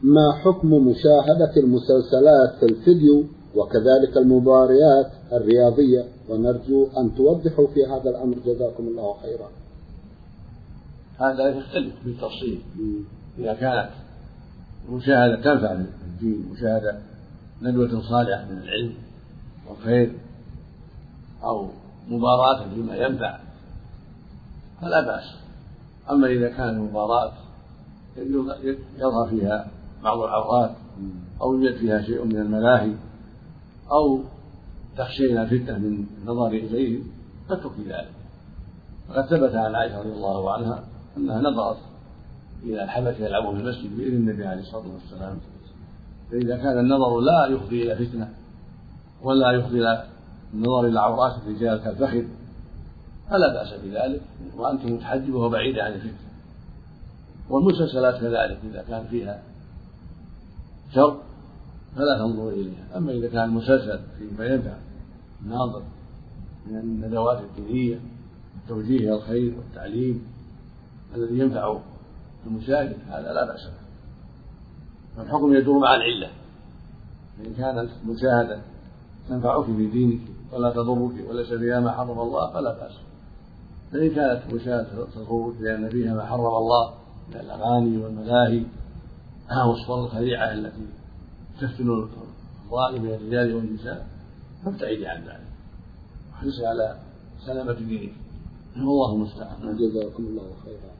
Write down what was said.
ما حكم مشاهدة المسلسلات في الفيديو وكذلك المباريات الرياضية؟ ونرجو أن توضحوا في هذا الأمر جزاكم الله خيرا. هذا يختلف بالتفصيل. إذا كانت مشاهدة تنفع في الدين، مشاهدة ندوة صالحة من العلم والخير أو مباراة فيما ينفع فلا بأس. أما إذا كانت مباراة يظهر فيها بعض العورات أو يوجد فيها شيء من الملاهي أو تخشين الفتنة من النظر إليه فاترك ذلك. وقد ثبت عن عائشة رضي الله عنها أنها نظرت إلى الحبش يلعبون في المسجد بإذن النبي عليه الصلاة والسلام. فإذا كان النظر لا يفضي إلى فتنة ولا يفضي إلى النظر إلى عورات الرجال كالفخذ فلا بأس بذلك، وأنت متحجبة وبعيدة عن الفتنة. والمسلسلات كذلك إذا كان فيها شر فلا تنظر إليها. أما إذا كان المسلسل فيما ينفع الناظر من الندوات الدينية وتوجيه إلى الخير والتعليم الذي ينفع المشاهد هذا لا بأس به. فالحكم يدور مع العلة. إن كانت المشاهدة تنفعك في دينك ولا تضرك وليس فيها ما حرم الله فلا بأس. فإن كانت مشاهدة تضرك لأن فيها ما حرم الله من الأغاني والملاهي والصور الخليعة التي تفتن الظالم من الرجال والنساء فابتعدي عن ذلك واحرصي على سلامة دينك. والله المستعان. جزاكم الله خيرا.